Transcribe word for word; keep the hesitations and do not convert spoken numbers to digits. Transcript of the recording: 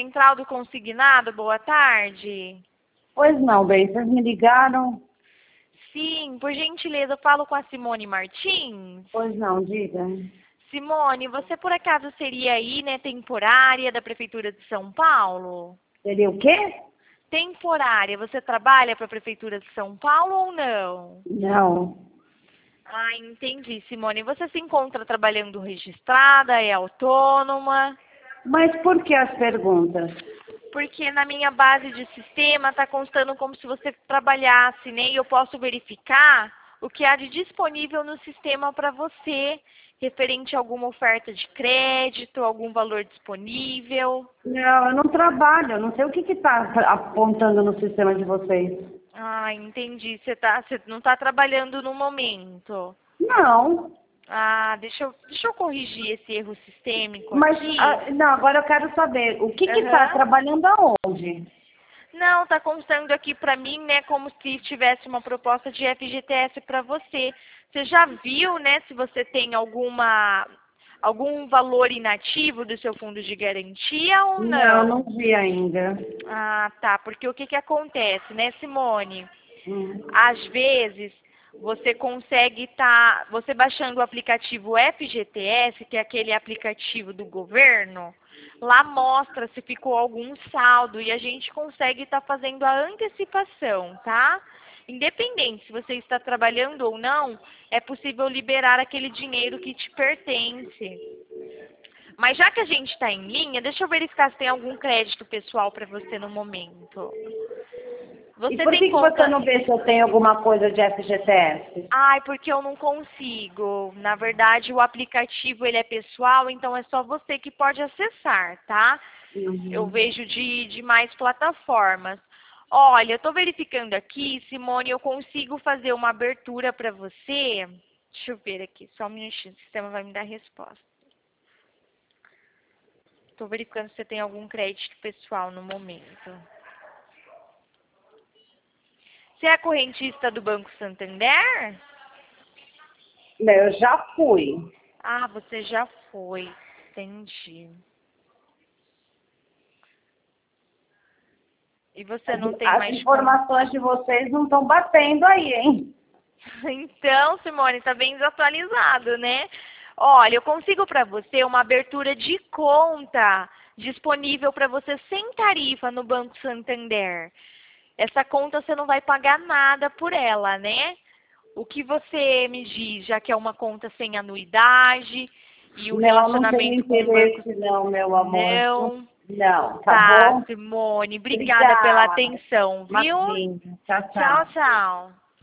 Central do Consignado, boa tarde. Pois não, bem, vocês me ligaram? Sim, por gentileza, eu falo com a Simone Martins. Pois não, diga. Simone, você por acaso seria aí, né, temporária da Prefeitura de São Paulo? Seria o quê? Temporária, você trabalha para a Prefeitura de São Paulo ou não? Não. Ah, entendi, Simone. Você se encontra trabalhando registrada, é autônoma? Mas por que as perguntas? Porque na minha base de sistema está constando como se você trabalhasse, né? E eu posso verificar o que há de disponível no sistema para você, referente a alguma oferta de crédito, algum valor disponível. Não, eu não trabalho, eu não sei o que está apontando no sistema de vocês. Ah, entendi. Você, tá, você não está trabalhando no momento. Não. Ah, deixa eu, deixa eu corrigir esse erro sistêmico Mas, aqui. ah, não, agora eu quero saber, o que está Aham. trabalhando aonde? Não, tá constando aqui para mim, né, como se tivesse uma proposta de F G T S para você. Você já viu, né, se você tem alguma algum valor inativo do seu fundo de garantia ou Não, não não? vi ainda. Ah, tá, porque o que que acontece, né, Simone? Hum. Às vezes, você consegue estar, você baixando o aplicativo F G T S, que é aquele aplicativo do governo, lá mostra se ficou algum saldo e a gente consegue estar fazendo a antecipação, tá? Independente se você está trabalhando ou não, é possível liberar aquele dinheiro que te pertence. Mas já que a gente está em linha, deixa eu verificar se tem algum crédito pessoal para você no momento. E Você por tem que, que você conta... não vê se eu tenho alguma coisa de F G T S? Ai, porque eu não consigo. Na verdade, o aplicativo ele é pessoal, então é só você que pode acessar, tá? Eu Uhum. vejo de, de mais plataformas. Olha, eu tô verificando aqui, Simone, eu consigo fazer uma abertura para você. Deixa eu ver aqui, só um minutinho, o sistema vai me dar a resposta. Tô verificando se você tem algum crédito pessoal no momento. Você é correntista do Banco Santander? Não, eu já fui. Ah, você já foi. Entendi. E você não tem As mais como... informações de vocês não estão batendo aí, hein? Então, Simone, está bem desatualizado, né? Olha, eu consigo para você uma abertura de conta disponível para você sem tarifa no Banco Santander. Essa conta você não vai pagar nada por ela, né? O que você me diz, já que é uma conta sem anuidade e o Não, não tenho relacionamento com o banco... interesse não, meu amor. Não. Não, tá Tá, bom? Simone. Obrigada pela Obrigada. atenção, viu? Imagina. Tchau, Tchau, tchau. tchau.